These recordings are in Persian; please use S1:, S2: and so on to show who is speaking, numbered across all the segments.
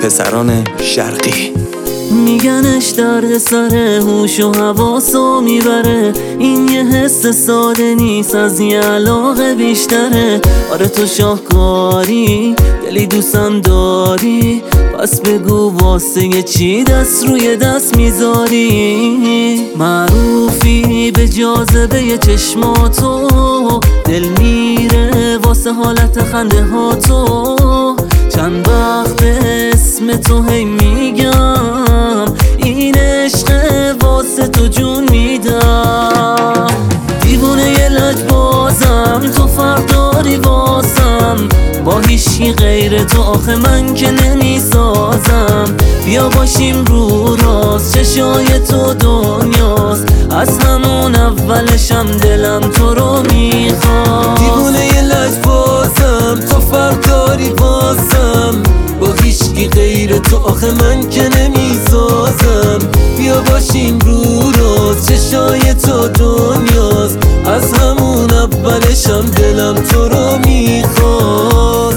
S1: پسران شرقی.
S2: میگنش درد سر هوش و حواسو میبره، این یه حس ساده نیست، از یه علاقه بیشتره. آره تو شاهکاری، دلی دوستم داری، پس بگو واسه چی دست روی دست میذاری. معروفی به جاذبه چشماتو، دل میره واسه حالت خنده ها تو. چند وقت اسم تو هی میگم، این عشق واسه تو جون میدم. دیوونه یه لجبازم، تو فرداری واسم، با هیچی غیر تو آخه من که نمیسازم. بیا باشیم رو راست، چشای تو دنیاست، از همون اولشم دلم تو رو میخواد.
S3: دیوونه یه لجبازم، تو فرداری واسم، با هیچکی غیر تو آخه من که نمیسازم. بیا باشیم رو راست، چشای تو دنیاست، از همون اولشم دلم تو رو میخواد.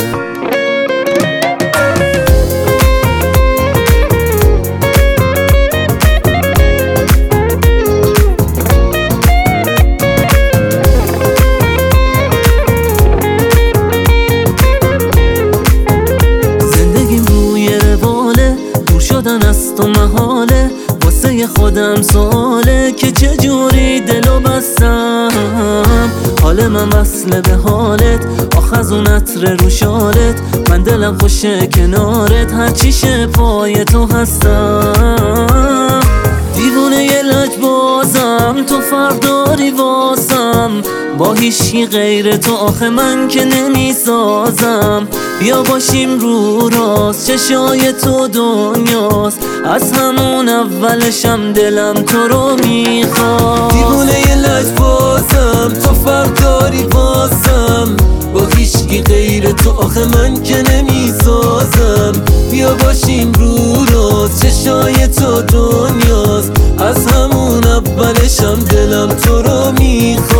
S2: از تو محاله، واسه خودم سواله که چجوری دلو بستم. حال من وصله به حالت، آخ از اون عطر رو شالت، من دلم خوشه کنارت، هرچی شه پای تو هستم. دیوونه یه لجبازم، تو فرداری واسم، با هیچی غیر تو آخه من که نمیسازم. بیا باشیم رو راست، چشای تو دنیاست، از همون اولشم دلم تو رو میخواد.
S3: دیوونه یه لجبازم، تو فرداری واسم، با هیچکی غیر تو آخه من که نمیسازم. بیا باشیم رو راست، چشای تو دنیاست، از همون اولشم دلم تو رو میخواد.